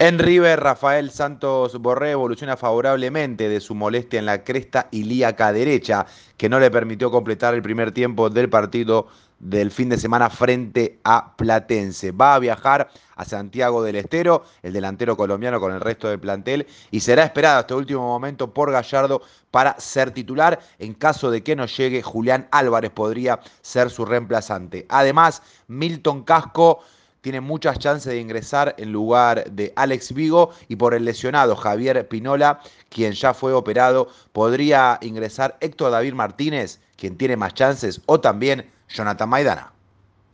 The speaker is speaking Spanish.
En River, Rafael Santos Borré evoluciona favorablemente de su molestia en la cresta ilíaca derecha, que no le permitió completar el primer tiempo del partido del fin de semana frente a Platense. Va a viajar a Santiago del Estero, el delantero colombiano con el resto del plantel, y será esperado hasta el último momento por Gallardo para ser titular. En caso de que no llegue, Julián Álvarez podría ser su reemplazante. Además, Milton Casco tiene muchas chances de ingresar en lugar de Alex Vigo, y por el lesionado Javier Pinola, quien ya fue operado, podría ingresar Héctor David Martínez, quien tiene más chances, o también Jonathan Maidana.